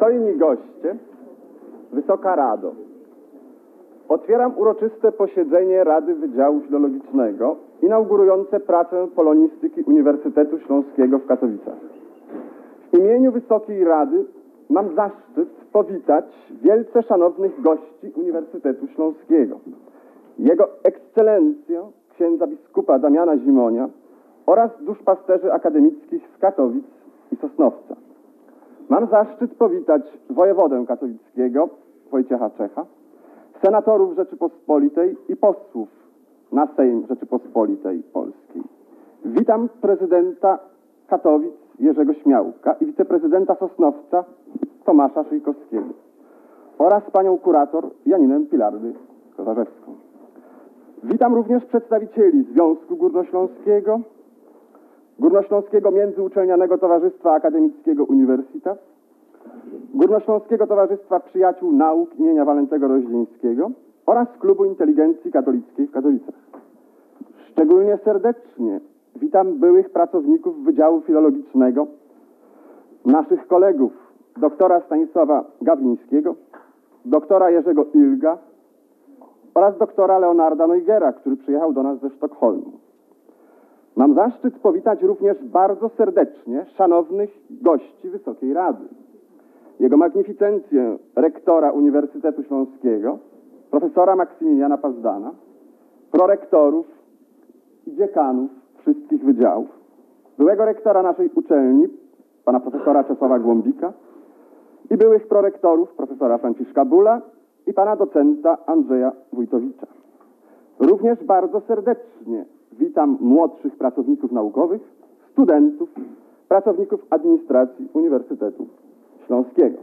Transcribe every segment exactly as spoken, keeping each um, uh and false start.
Dostojni goście, Wysoka Rado, otwieram uroczyste posiedzenie Rady Wydziału Filologicznego inaugurujące pracę polonistyki Uniwersytetu Śląskiego w Katowicach. W imieniu Wysokiej Rady mam zaszczyt powitać wielce szanownych gości Uniwersytetu Śląskiego, Jego Ekscelencję księdza biskupa Damiana Zimonia oraz duszpasterzy akademickich z Katowic i Sosnowca. Mam zaszczyt powitać wojewodę katowickiego Wojciecha Czecha, senatorów Rzeczypospolitej i posłów na Sejm Rzeczypospolitej Polskiej. Witam prezydenta Katowic Jerzego Śmiałka i wiceprezydenta Sosnowca Tomasza Szyjkowskiego oraz panią kurator Janinę Pilardy Kozarzewską. Witam również przedstawicieli Związku Górnośląskiego, Górnośląskiego Międzyuczelnianego Towarzystwa Akademickiego Uniwersytet, Górnośląskiego Towarzystwa Przyjaciół Nauk imienia Walentego Roździńskiego oraz Klubu Inteligencji Katolickiej w Katowicach. Szczególnie serdecznie witam byłych pracowników Wydziału Filologicznego, naszych kolegów doktora Stanisława Gawlińskiego, doktora Jerzego Ilga oraz doktora Leonarda Neugera, który przyjechał do nas ze Sztokholmu. Mam zaszczyt powitać również bardzo serdecznie szanownych gości Wysokiej Rady. Jego magnificencję rektora Uniwersytetu Śląskiego, profesora Maksymiliana Pazdana, prorektorów i dziekanów wszystkich wydziałów, byłego rektora naszej uczelni, pana profesora Czesława Głąbika i byłych prorektorów, profesora Franciszka Bula i pana docenta Andrzeja Wójtowicza. Również bardzo serdecznie witam młodszych pracowników naukowych, studentów, pracowników administracji Uniwersytetu Śląskiego.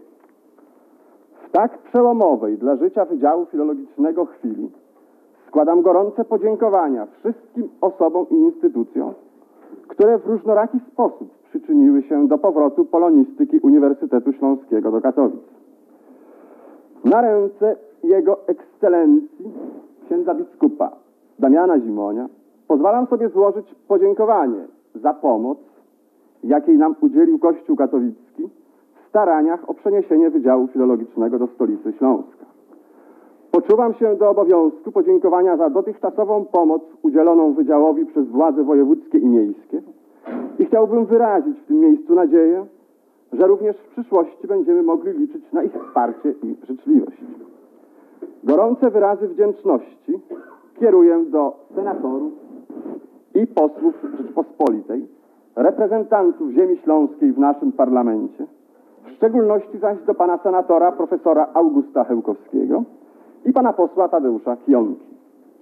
W tak przełomowej dla życia Wydziału Filologicznego chwili składam gorące podziękowania wszystkim osobom i instytucjom, które w różnoraki sposób przyczyniły się do powrotu polonistyki Uniwersytetu Śląskiego do Katowic. Na ręce Jego Ekscelencji księdza biskupa Damiana Zimonia pozwalam sobie złożyć podziękowanie za pomoc, jakiej nam udzielił Kościół katolicki w staraniach o przeniesienie Wydziału Filologicznego do stolicy Śląska. Poczuwam się do obowiązku podziękowania za dotychczasową pomoc udzieloną Wydziałowi przez władze wojewódzkie i miejskie i chciałbym wyrazić w tym miejscu nadzieję, że również w przyszłości będziemy mogli liczyć na ich wsparcie i życzliwość. Gorące wyrazy wdzięczności kieruję do senatorów i posłów Rzeczypospolitej, reprezentantów ziemi śląskiej w naszym parlamencie, w szczególności zaś do pana senatora profesora Augusta Hełkowskiego i pana posła Tadeusza Kionki.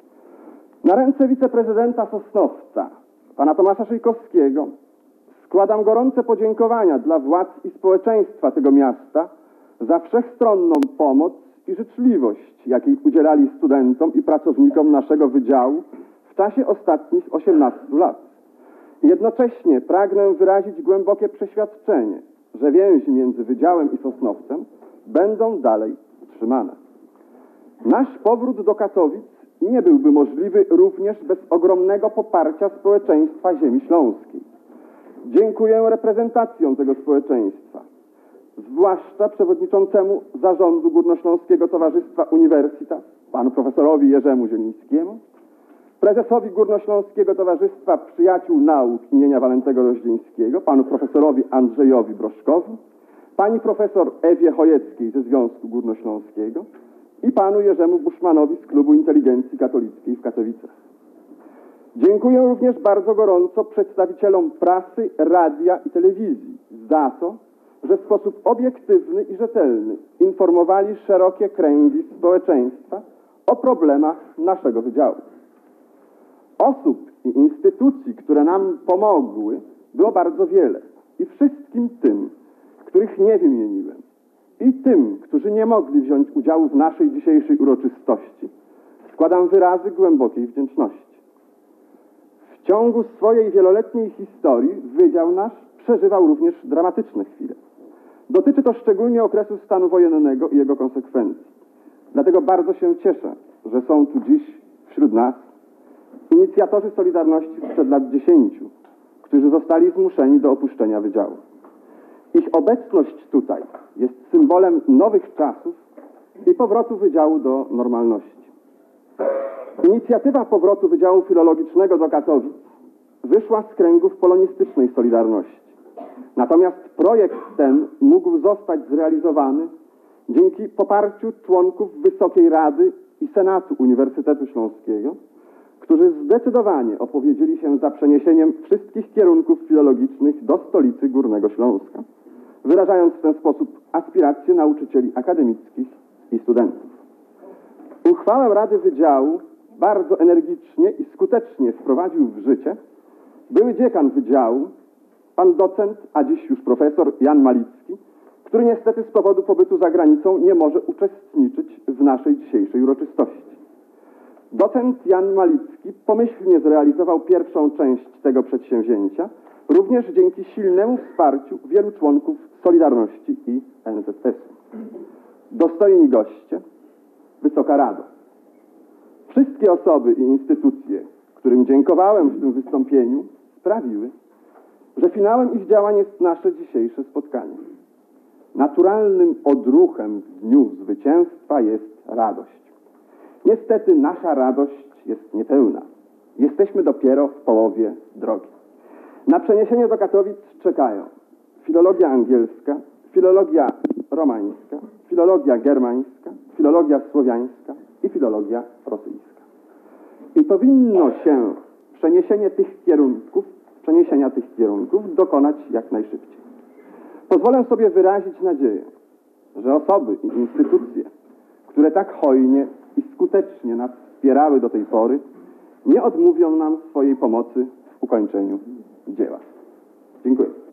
Na ręce wiceprezydenta Sosnowca, pana Tomasza Szyjkowskiego, składam gorące podziękowania dla władz i społeczeństwa tego miasta za wszechstronną pomoc i życzliwość, jakiej udzielali studentom i pracownikom naszego wydziału w czasie ostatnich osiemnastu lat. Jednocześnie pragnę wyrazić głębokie przeświadczenie, że więzi między Wydziałem i Sosnowcem będą dalej utrzymane. Nasz powrót do Katowic nie byłby możliwy również bez ogromnego poparcia społeczeństwa ziemi śląskiej. Dziękuję reprezentacjom tego społeczeństwa, zwłaszcza przewodniczącemu Zarządu Górnośląskiego Towarzystwa Uniwersytet, panu profesorowi Jerzemu Zielińskiemu, prezesowi Górnośląskiego Towarzystwa Przyjaciół Nauk imienia Walentego Roździńskiego, panu profesorowi Andrzejowi Broszkowi, pani profesor Ewie Chojeckiej ze Związku Górnośląskiego i panu Jerzemu Buszmanowi z Klubu Inteligencji Katolickiej w Katowicach. Dziękuję również bardzo gorąco przedstawicielom prasy, radia i telewizji za to, że w sposób obiektywny i rzetelny informowali szerokie kręgi społeczeństwa o problemach naszego wydziału. Osób i instytucji, które nam pomogły, było bardzo wiele i wszystkim tym, których nie wymieniłem, i tym, którzy nie mogli wziąć udziału w naszej dzisiejszej uroczystości, składam wyrazy głębokiej wdzięczności. W ciągu swojej wieloletniej historii Wydział nasz przeżywał również dramatyczne chwile. Dotyczy to szczególnie okresu stanu wojennego i jego konsekwencji. Dlatego bardzo się cieszę, że są tu dziś wśród nas inicjatorzy Solidarności sprzed lat dziesięciu, którzy zostali zmuszeni do opuszczenia Wydziału. Ich obecność tutaj jest symbolem nowych czasów i powrotu Wydziału do normalności. Inicjatywa powrotu Wydziału Filologicznego do Katowic wyszła z kręgów polonistycznej Solidarności. Natomiast projekt ten mógł zostać zrealizowany dzięki poparciu członków Wysokiej Rady i Senatu Uniwersytetu Śląskiego, którzy zdecydowanie opowiedzieli się za przeniesieniem wszystkich kierunków filologicznych do stolicy Górnego Śląska, wyrażając w ten sposób aspiracje nauczycieli akademickich i studentów. Uchwałę Rady Wydziału bardzo energicznie i skutecznie wprowadził w życie były dziekan Wydziału, pan docent, a dziś już profesor Jan Malicki, który niestety z powodu pobytu za granicą nie może uczestniczyć w naszej dzisiejszej uroczystości. Docent Jan Malicki pomyślnie zrealizował pierwszą część tego przedsięwzięcia, również dzięki silnemu wsparciu wielu członków Solidarności i N Z S-u. Dostojni goście, Wysoka Rado. Wszystkie osoby i instytucje, którym dziękowałem w tym wystąpieniu, sprawiły, że finałem ich działań jest nasze dzisiejsze spotkanie. Naturalnym odruchem w dniu zwycięstwa jest radość. Niestety nasza radość jest niepełna. Jesteśmy dopiero w połowie drogi. Na przeniesienie do Katowic czekają filologia angielska, filologia romańska, filologia germańska, filologia słowiańska i filologia rosyjska. I powinno się przeniesienie tych kierunków, przeniesienia tych kierunków dokonać jak najszybciej. Pozwolę sobie wyrazić nadzieję, że osoby i instytucje, które tak hojnie i skutecznie nas wspierały do tej pory, nie odmówią nam swojej pomocy w ukończeniu dzieła. Dziękuję.